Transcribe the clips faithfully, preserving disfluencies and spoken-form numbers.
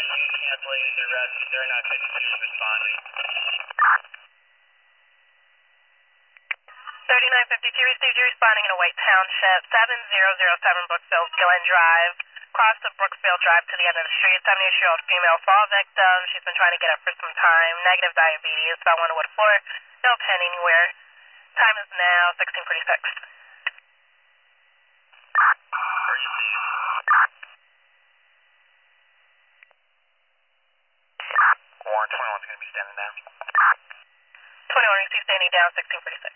canceling the rescue. They're not fifty-two is responding. thirty-nine fifty-two received you responding in a White Township, seven zero zero seven Brookfield Gillen Drive. Cross the Brookfield Drive to the end of the street. seventy-eight-year-old female fall victim. She's been trying to get up for some time. Negative diabetes. About one wood floor. No pen anywhere. Time is now sixteen forty-six. Warrant twenty-one's going to be standing down. twenty-one received standing down, sixteen forty-six.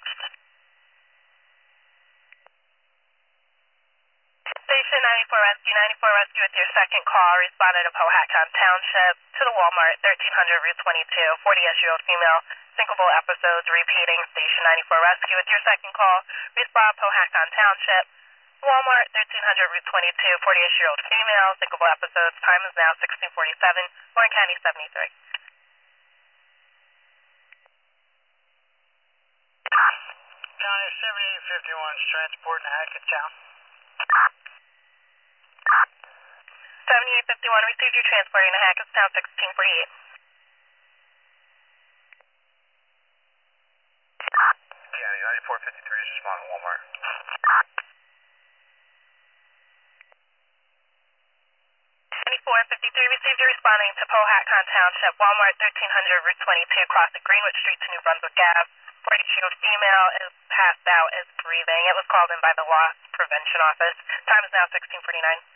Station ninety-four Rescue, ninety-four Rescue with your second call, responded to Powhatan Township, to the Walmart, thirteen hundred Route twenty-two, forty-year-old female, syncopal episodes repeating. Station ninety-four Rescue with your second call, respond Powhatan Township, Walmart, thirteen hundred Route twenty-two, forty-year-old female, syncopal episodes. Time is now sixteen forty-seven, Warren County seventy-three. County seventy-eight fifty-one's transporting Hackettstown. seventy-eight fifty-one received you transporting to Hackettstown, sixteen forty-eight. County ninety-four fifty-three is responding Walmart. ninety-four fifty-three received you responding to Powhatan Township, Walmart, thirteen hundred Route twenty-two, crossing Greenwood Street to New Brunswick Ave. forty-year-old female is passed out, is breathing. It was called in by the Loss Prevention Office. Time is now sixteen forty-nine.